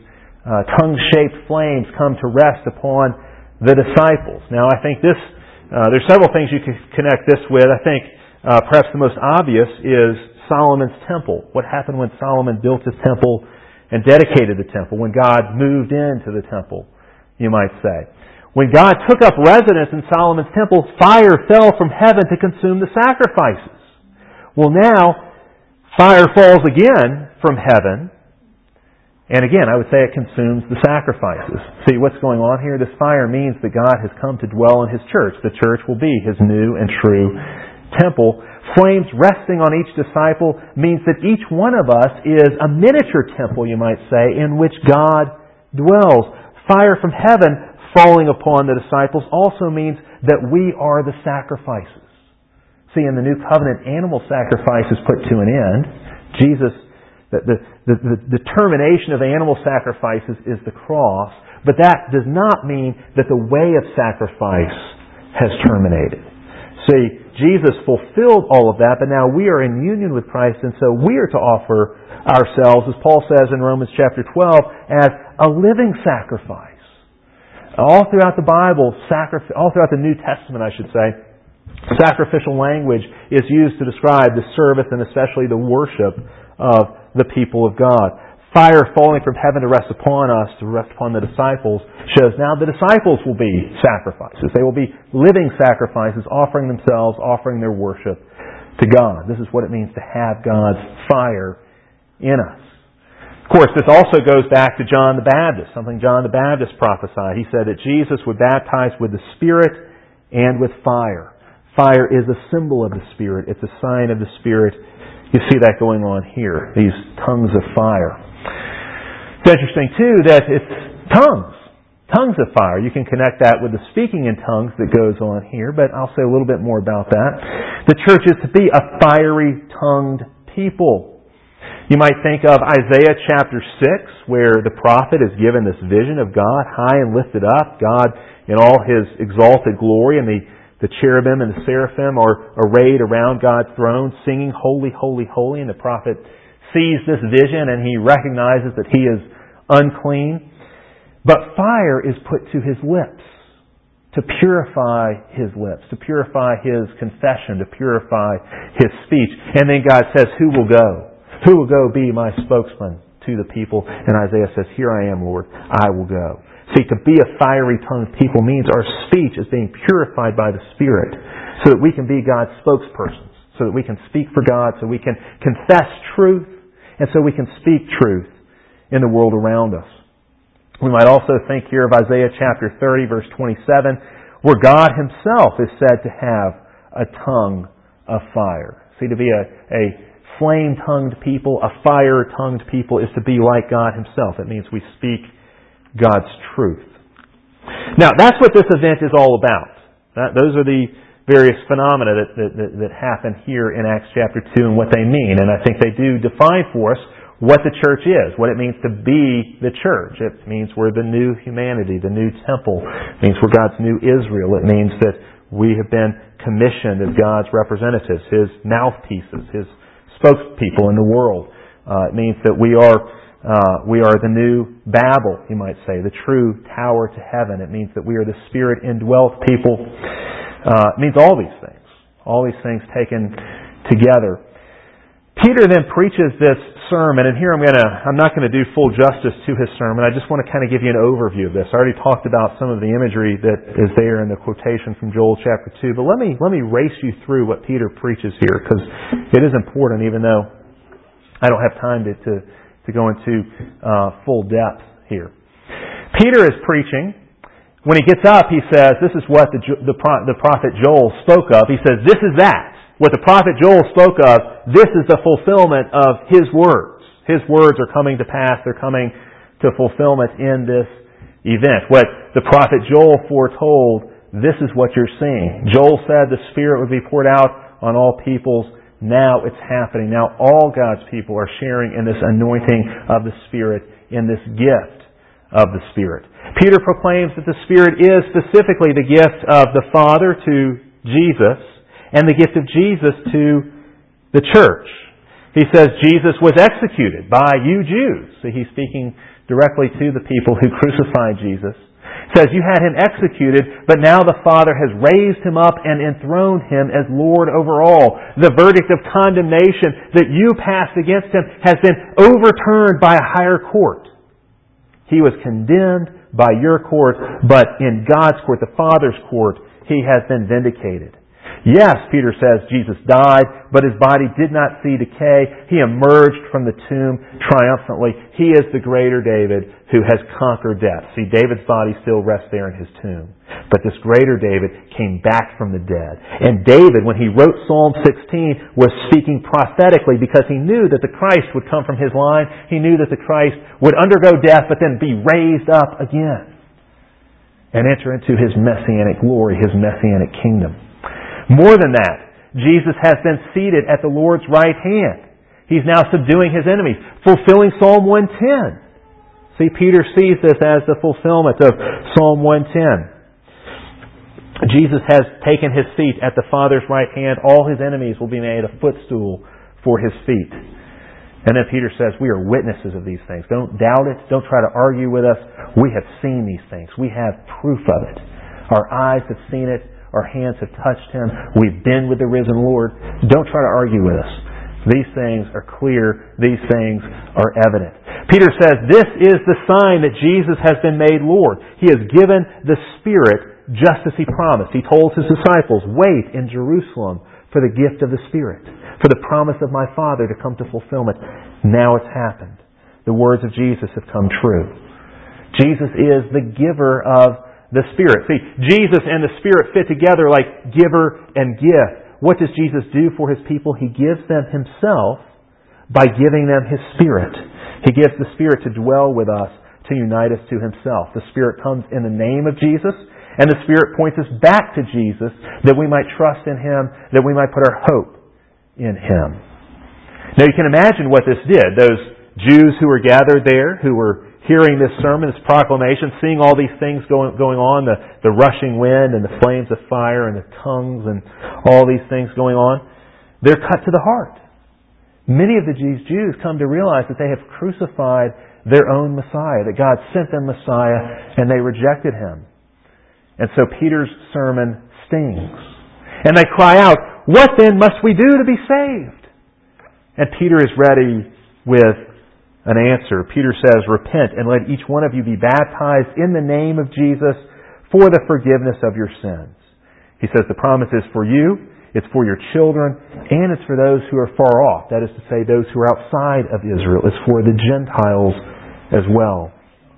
uh, tongue-shaped flames come to rest upon the disciples. Now, I think this, uh, there's several things you can connect this with. I think uh, perhaps the most obvious is Solomon's temple. What happened when Solomon built his temple and dedicated the temple, when God moved into the temple, you might say. When God took up residence in Solomon's temple, fire fell from heaven to consume the sacrifices. Well, now, fire falls again from heaven, and again, I would say it consumes the sacrifices. See, what's going on here? This fire means that God has come to dwell in His church. The church will be His new and true temple. Flames resting on each disciple means that each one of us is a miniature temple, you might say, in which God dwells. Fire from heaven falling upon the disciples also means that we are the sacrifices. See, in the New Covenant, animal sacrifice is put to an end. Jesus, the, the, the, the termination of animal sacrifices is the cross, but that does not mean that the way of sacrifice has terminated. See, Jesus fulfilled all of that, but now we are in union with Christ, and so we are to offer ourselves, as Paul says in Romans chapter twelve, as a living sacrifice. All throughout the Bible, sacrif- all throughout the New Testament, I should say, sacrificial language is used to describe the service and especially the worship of the people of God. Fire falling from heaven to rest upon us, to rest upon the disciples, shows now the disciples will be sacrifices. They will be living sacrifices, offering themselves, offering their worship to God. This is what it means to have God's fire in us. Of course, this also goes back to John the Baptist, something John the Baptist prophesied. He said that Jesus would baptize with the Spirit and with fire. Fire is a symbol of the Spirit. It's a sign of the Spirit. You see that going on here, these tongues of fire. It's interesting, too, that it's tongues. Tongues of fire. You can connect that with the speaking in tongues that goes on here, but I'll say a little bit more about that. The church is to be a fiery-tongued people. You might think of Isaiah chapter six, where the prophet is given this vision of God high and lifted up, God in all His exalted glory, and the, the cherubim and the seraphim are arrayed around God's throne, singing, "Holy, holy, holy," and the prophet sees this vision and he recognizes that he is unclean. But fire is put to his lips to purify his lips, to purify his confession, to purify his speech. And then God says, "Who will go? Who will go be my spokesman to the people?" And Isaiah says, "Here I am, Lord. I will go." See, to be a fiery-tongued people means our speech is being purified by the Spirit so that we can be God's spokespersons, so that we can speak for God, so we can confess truth, and so we can speak truth in the world around us. We might also think here of Isaiah chapter thirty, verse twenty-seven, where God Himself is said to have a tongue of fire. See, to be a, a flame-tongued people, a fire-tongued people, is to be like God Himself. It means we speak God's truth. Now, that's what this event is all about. That, those are the various phenomena that, that, that, that happen here in Acts chapter two and what they mean. And I think they do define for us what the church is, what it means to be the church. It means we're the new humanity, the new temple. It means we're God's new Israel. It means that we have been commissioned as God's representatives, His mouthpieces, His spokespeople in the world. Uh, it means that we are uh, we are the new Babel, you might say, the true tower to heaven. It means that we are the Spirit-indwelt people. Uh, it means all these things. All these things taken together. Peter then preaches this sermon, and here I'm going to, I'm not going to do full justice to his sermon. I just want to kind of give you an overview of this. I already talked about some of the imagery that is there in the quotation from Joel chapter two, but let me, let me race you through what Peter preaches here, because it is important, even though I don't have time to, to, to go into uh, full depth here. Peter is preaching. When he gets up, he says, this is what the, the, the prophet Joel spoke of. He says, this is that. What the prophet Joel spoke of, this is the fulfillment of his words. His words are coming to pass. They're coming to fulfillment in this event. What the prophet Joel foretold, this is what you're seeing. Joel said the Spirit would be poured out on all peoples. Now it's happening. Now all God's people are sharing in this anointing of the Spirit, in this gift of the Spirit. Peter proclaims that the Spirit is specifically the gift of the Father to Jesus, and the gift of Jesus to the church. He says Jesus was executed by you Jews. So he's speaking directly to the people who crucified Jesus. He says, you had him executed, but now the Father has raised him up and enthroned him as Lord over all. The verdict of condemnation that you passed against him has been overturned by a higher court. He was condemned by your court, but in God's court, the Father's court, he has been vindicated. Yes, Peter says, Jesus died, but his body did not see decay. He emerged from the tomb triumphantly. He is the greater David who has conquered death. See, David's body still rests there in his tomb. But this greater David came back from the dead. And David, when he wrote Psalm sixteen, was speaking prophetically because he knew that the Christ would come from his line. He knew that the Christ would undergo death, but then be raised up again and enter into his messianic glory, his messianic kingdom. More than that, Jesus has been seated at the Lord's right hand. He's now subduing his enemies, fulfilling Psalm one ten. See, Peter sees this as the fulfillment of Psalm one ten. Jesus has taken his seat at the Father's right hand. All his enemies will be made a footstool for his feet. And then Peter says, we are witnesses of these things. Don't doubt it. Don't try to argue with us. We have seen these things. We have proof of it. Our eyes have seen it. Our hands have touched him. We've been with the risen Lord. Don't try to argue with us. These things are clear. These things are evident. Peter says this is the sign that Jesus has been made Lord. He has given the Spirit just as he promised. He told his disciples, wait in Jerusalem for the gift of the Spirit, for the promise of my Father to come to fulfillment. Now it's happened. The words of Jesus have come true. Jesus is the giver of the Spirit. See, Jesus and the Spirit fit together like giver and gift. What does Jesus do for his people? He gives them himself by giving them his Spirit. He gives the Spirit to dwell with us, to unite us to himself. The Spirit comes in the name of Jesus, and the Spirit points us back to Jesus that we might trust in him, that we might put our hope in him. Now you can imagine what this did. Those Jews who were gathered there, who were hearing this sermon, this proclamation, seeing all these things going going on, the, the rushing wind and the flames of fire and the tongues and all these things going on, they're cut to the heart. Many of the Jews come to realize that they have crucified their own Messiah, that God sent them Messiah, and they rejected him. And so Peter's sermon stings. And they cry out, what then must we do to be saved? And Peter is ready with an answer. Peter says, repent and let each one of you be baptized in the name of Jesus for the forgiveness of your sins. He says the promise is for you, it's for your children, and it's for those who are far off. That is to say, those who are outside of Israel. It's for the Gentiles as well.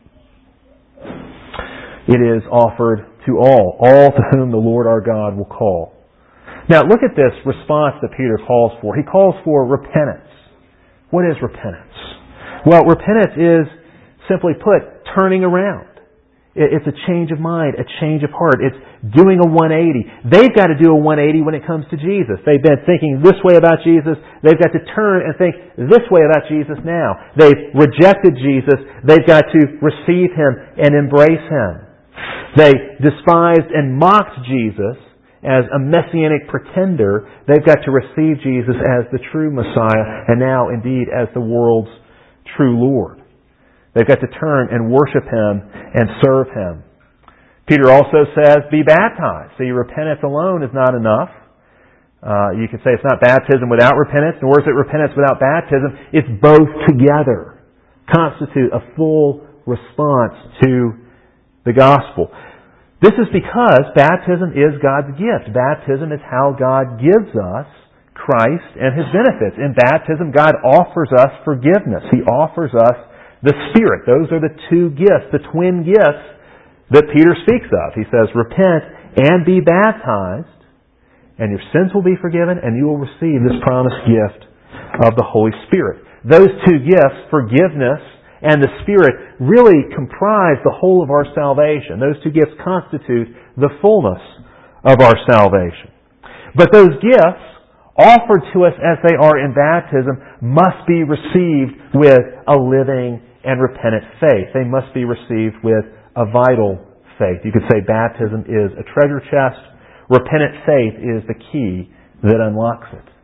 It is offered to all, all to whom the Lord our God will call. Now look at this response that Peter calls for. He calls for repentance. What is repentance? Well, repentance is, simply put, turning around. It's a change of mind, a change of heart. It's doing a one eighty. They've got to do a one eighty when it comes to Jesus. They've been thinking this way about Jesus. They've got to turn and think this way about Jesus now. They've rejected Jesus. They've got to receive him and embrace him. They despised and mocked Jesus as a messianic pretender. They've got to receive Jesus as the true Messiah and now indeed as the world's true Lord. They've got to turn and worship him and serve him. Peter also says, be baptized. See, repentance alone is not enough. Uh, you could say it's not baptism without repentance, nor is it repentance without baptism. It's both together. Constitute a full response to the gospel. This is because baptism is God's gift. Baptism is how God gives us Christ and his benefits. In baptism, God offers us forgiveness. He offers us the Spirit. Those are the two gifts, the twin gifts that Peter speaks of. He says, repent and be baptized, and your sins will be forgiven, and you will receive this promised gift of the Holy Spirit. Those two gifts, forgiveness and the Spirit, really comprise the whole of our salvation. Those two gifts constitute the fullness of our salvation. But those gifts, offered to us as they are in baptism, must be received with a living and repentant faith. They must be received with a vital faith. You could say baptism is a treasure chest. Repentant faith is the key that unlocks it.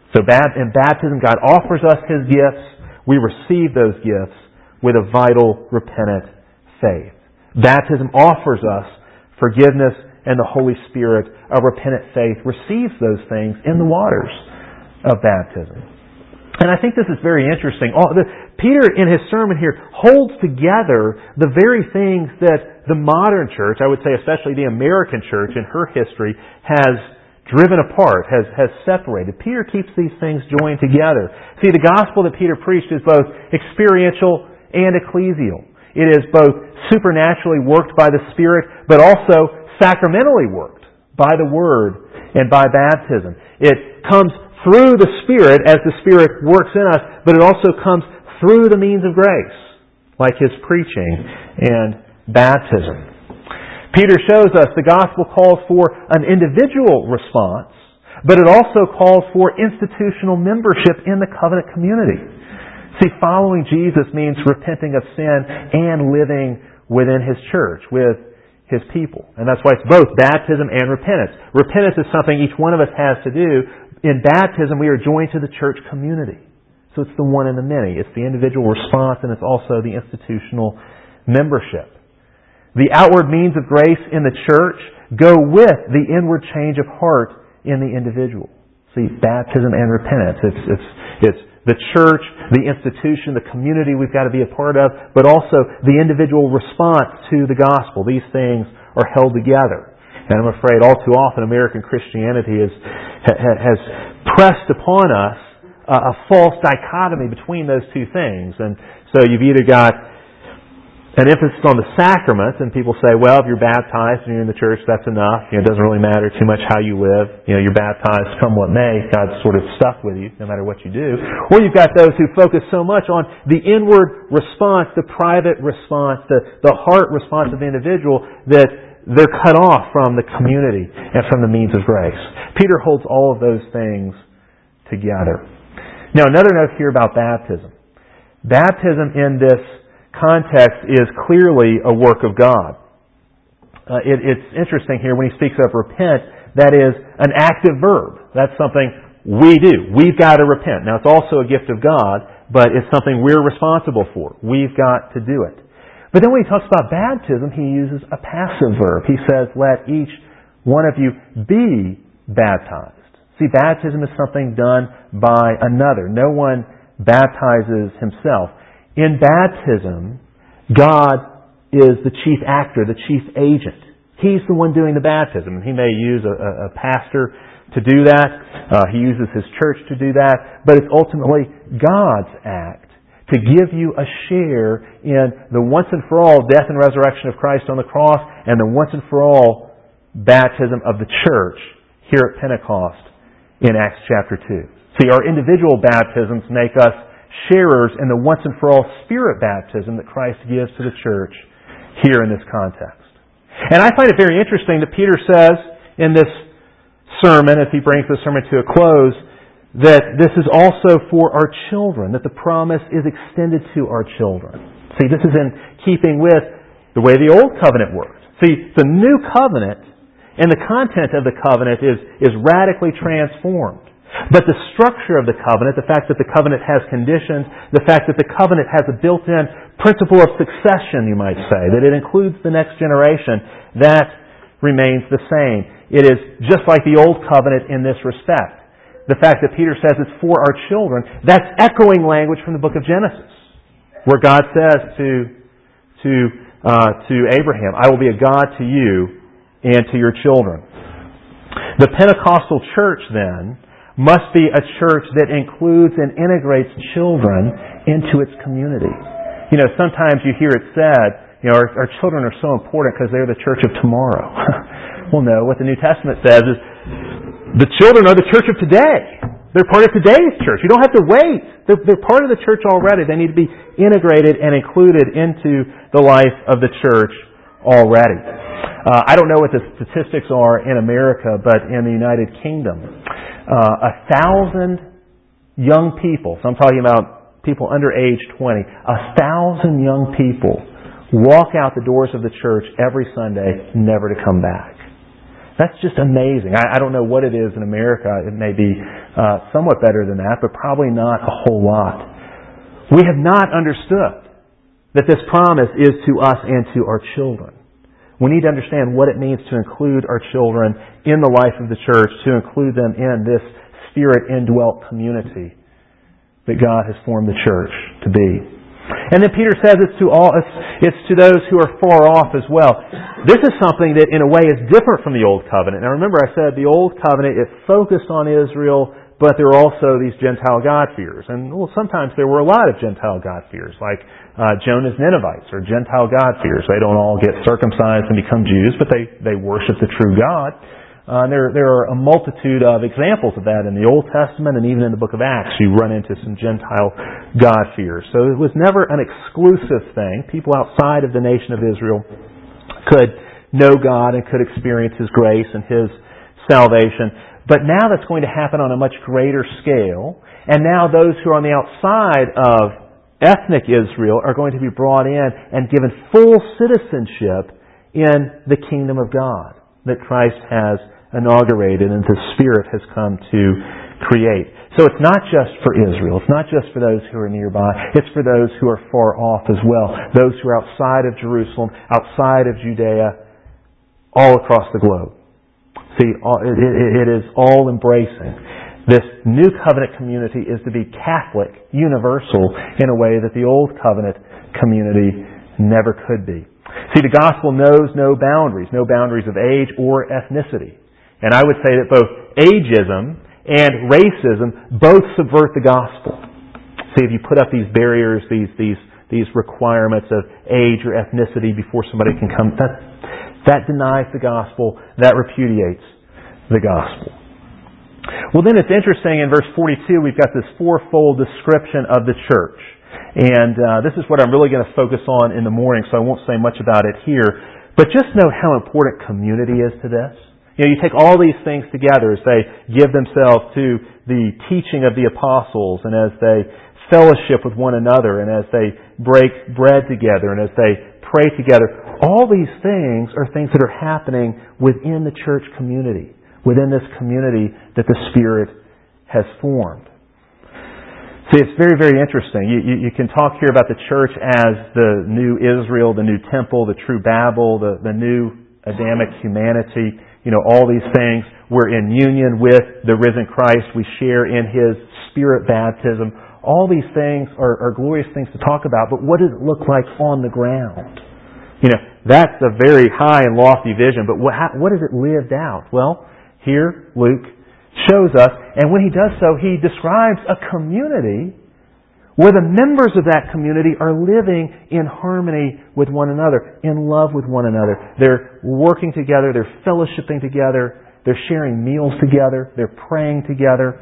So in baptism, God offers us His gifts. We receive those gifts with a vital, repentant faith. Baptism offers us forgiveness, and the Holy Spirit. A repentant faith receives those things in the waters of baptism. And I think this is very interesting. All, the, Peter, in his sermon here, holds together the very things that the modern church, I would say especially the American church in her history, has driven apart, has, has separated. Peter keeps these things joined together. See, the gospel that Peter preached is both experiential and ecclesial. It is both supernaturally worked by the Spirit, but also sacramentally worked by the Word and by baptism. It comes through the Spirit as the Spirit works in us, but it also comes through the means of grace, like His preaching and baptism. Peter shows us the gospel calls for an individual response, but it also calls for institutional membership in the covenant community. See, following Jesus means repenting of sin and living within His church, with His people. And that's why it's both baptism and repentance. Repentance is something each one of us has to do. In baptism, we are joined to the church community. So it's the one and the many. It's the individual response, and it's also the institutional membership. The outward means of grace in the church go with the inward change of heart in the individual. See, baptism and repentance. It's, it's, it's the church, the institution, the community we've got to be a part of, but also the individual response to the gospel. These things are held together. And I'm afraid all too often American Christianity is, has pressed upon us a false dichotomy between those two things. And so you've either got an emphasis on the sacraments, and people say, well, if you're baptized and you're in the church, that's enough. You know, it doesn't really matter too much how you live. You know, you're baptized, come what may. God's sort of stuck with you, no matter what you do. Or you've got those who focus so much on the inward response, the private response, the, the heart response of the individual, that they're cut off from the community and from the means of grace. Peter holds all of those things together. Now, another note here about baptism. Baptism in this context is clearly a work of God. Uh, it, it's interesting here when he speaks of repent, that is an active verb. That's something we do. We've got to repent. Now, it's also a gift of God, but it's something we're responsible for. We've got to do it. But then when he talks about baptism, he uses a passive verb. He says, let each one of you be baptized. See, baptism is something done by another. No one baptizes himself. In baptism, God is the chief actor, the chief agent. He's the one doing the baptism. He may use a, a, a pastor to do that. Uh, he uses his church to do that. But it's ultimately God's act to give you a share in the once and for all death and resurrection of Christ on the cross and the once and for all baptism of the church here at Pentecost in Acts chapter two. See, our individual baptisms make us sharers in the once and for all Spirit baptism that Christ gives to the church here in this context. And I find it very interesting that Peter says in this sermon, as he brings the sermon to a close, that this is also for our children, that the promise is extended to our children. See, this is in keeping with the way the Old Covenant worked. See, the New Covenant and the content of the covenant is, is radically transformed. But the structure of the covenant, the fact that the covenant has conditions, the fact that the covenant has a built-in principle of succession, you might say, that it includes the next generation, that remains the same. It is just like the old covenant in this respect. The fact that Peter says it's for our children, that's echoing language from the book of Genesis, where God says to, to, uh, to Abraham, I will be a God to you and to your children. The Pentecostal church, then, must be a church that includes and integrates children into its community. You know, sometimes you hear it said, you know, our, our children are so important because they're the church of tomorrow. Well, no, what the New Testament says is the children are the church of today. They're part of today's church. You don't have to wait. They're, they're part of the church already. They need to be integrated and included into the life of the church already. Uh, I don't know what the statistics are in America, but in the United Kingdom, Uh, a thousand young people, so I'm talking about people under age twenty, a thousand young people walk out the doors of the church every Sunday, never to come back. That's just amazing. I, I don't know what it is in America. It may be uh, somewhat better than that, but probably not a whole lot. We have not understood that this promise is to us and to our children. We need to understand what it means to include our children in the life of the church, to include them in this Spirit-indwelt community that God has formed the church to be. And then Peter says it's to all, it's, it's to those who are far off as well. This is something that in a way is different from the Old Covenant. Now remember I said the Old Covenant, it focused on Israel, but there were also these Gentile God-fears. And well, sometimes there were a lot of Gentile God-fears, like uh, Jonah's Ninevites or Gentile God-fears. They don't all get circumcised and become Jews, but they, they worship the true God. Uh, and there, there are a multitude of examples of that in the Old Testament and even in the book of Acts. You run into some Gentile God-fears. So it was never an exclusive thing. People outside of the nation of Israel could know God and could experience His grace and His salvation. But now that's going to happen on a much greater scale. And now those who are on the outside of ethnic Israel are going to be brought in and given full citizenship in the kingdom of God that Christ has inaugurated and the Spirit has come to create. So it's not just for Israel. It's not just for those who are nearby. It's for those who are far off as well. Those who are outside of Jerusalem, outside of Judea, all across the globe. See, it is all embracing. This new covenant community is to be Catholic, universal, in a way that the old covenant community never could be. See, the gospel knows no boundaries, no boundaries of age or ethnicity. And I would say that both ageism and racism both subvert the gospel. See, if you put up these barriers, these these these requirements of age or ethnicity before somebody can come, that that denies the gospel, that repudiates the gospel. Well, then it's interesting in verse forty-two, we've got this fourfold description of the church. And uh, this is what I'm really going to focus on in the morning, so I won't say much about it here. But just note how important community is to this. You know, you take all these things together as they give themselves to the teaching of the apostles and as they fellowship with one another and as they break bread together and as they pray together. All these things are things that are happening within the church community, within this community that the Spirit has formed. See, it's very, very interesting. You, you, you can talk here about the church as the new Israel, the new temple, the true Babel, the, the new Adamic humanity. You know, all these things. We're in union with the risen Christ. We share in His Spirit baptism. All these things are, are glorious things to talk about, but what does it look like on the ground? You know, that's a very high and lofty vision, but what, how, what is it lived out? Well, here Luke shows us, and when he does so, he describes a community where the members of that community are living in harmony with one another, in love with one another. They're working together, they're fellowshipping together, they're sharing meals together, they're praying together.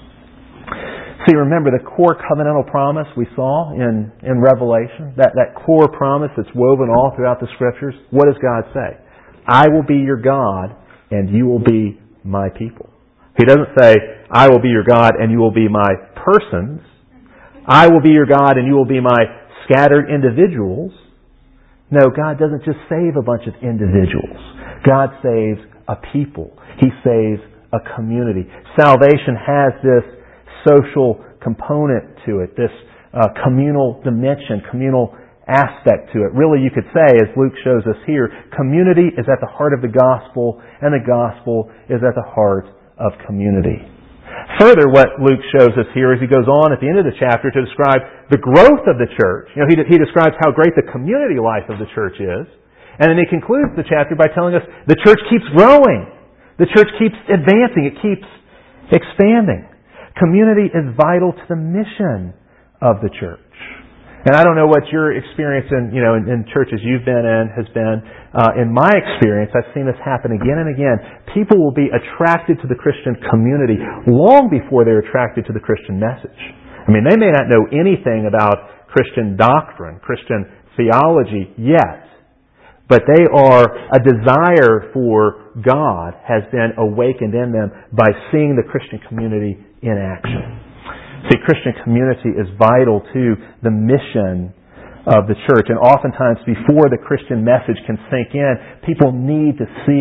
See, remember the core covenantal promise we saw in, in Revelation? That, that core promise that's woven all throughout the Scriptures? What does God say? I will be your God, and you will be my people. He doesn't say, I will be your God and you will be my persons. I will be your God and you will be my scattered individuals. No, God doesn't just save a bunch of individuals. God saves a people. He saves a community. Salvation has this social component to it, this uh, communal dimension, communal aspect to it. Really, you could say, as Luke shows us here, community is at the heart of the gospel and the gospel is at the heart of community. Further, what Luke shows us here is he goes on at the end of the chapter to describe the growth of the church. You know, he, he describes how great the community life of the church is. And then he concludes the chapter by telling us the church keeps growing. The church keeps advancing. It keeps expanding. Community is vital to the mission of the church. And I don't know what your experience in, you know, in, in churches you've been in has been. Uh, in my experience, I've seen this happen again and again. People will be attracted to the Christian community long before they're attracted to the Christian message. I mean, they may not know anything about Christian doctrine, Christian theology yet, but they are, a desire for God has been awakened in them by seeing the Christian community in action. See, Christian community is vital to the mission of the church. And oftentimes, before the Christian message can sink in, people need to see it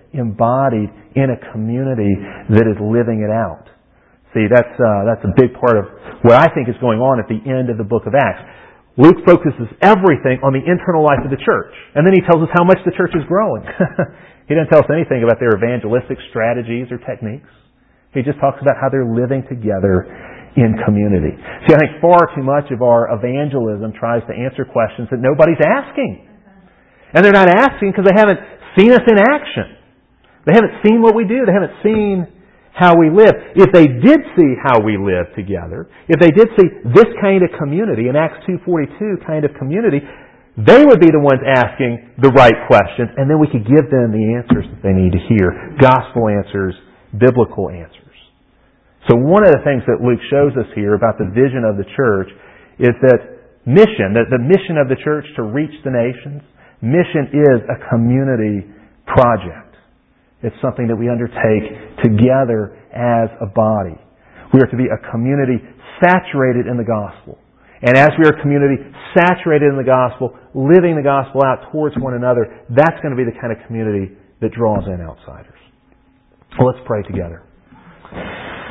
embodied in a community that is living it out. See, that's uh, that's a big part of what I think is going on at the end of the book of Acts. Luke focuses everything on the internal life of the church. And then he tells us how much the church is growing. He doesn't tell us anything about their evangelistic strategies or techniques. He just talks about how they're living together in community. See, I think far too much of our evangelism tries to answer questions that nobody's asking. And they're not asking because they haven't seen us in action. They haven't seen what we do. They haven't seen how we live. If they did see how we live together, if they did see this kind of community, an Acts two forty-two kind of community, they would be the ones asking the right questions, and then we could give them the answers that they need to hear. Gospel answers, biblical answers. So one of the things that Luke shows us here about the vision of the church is that mission, that the mission of the church to reach the nations, mission is a community project. It's something that we undertake together as a body. We are to be a community saturated in the gospel. And as we are a community saturated in the gospel, living the gospel out towards one another, that's going to be the kind of community that draws in outsiders. Well, let's pray together.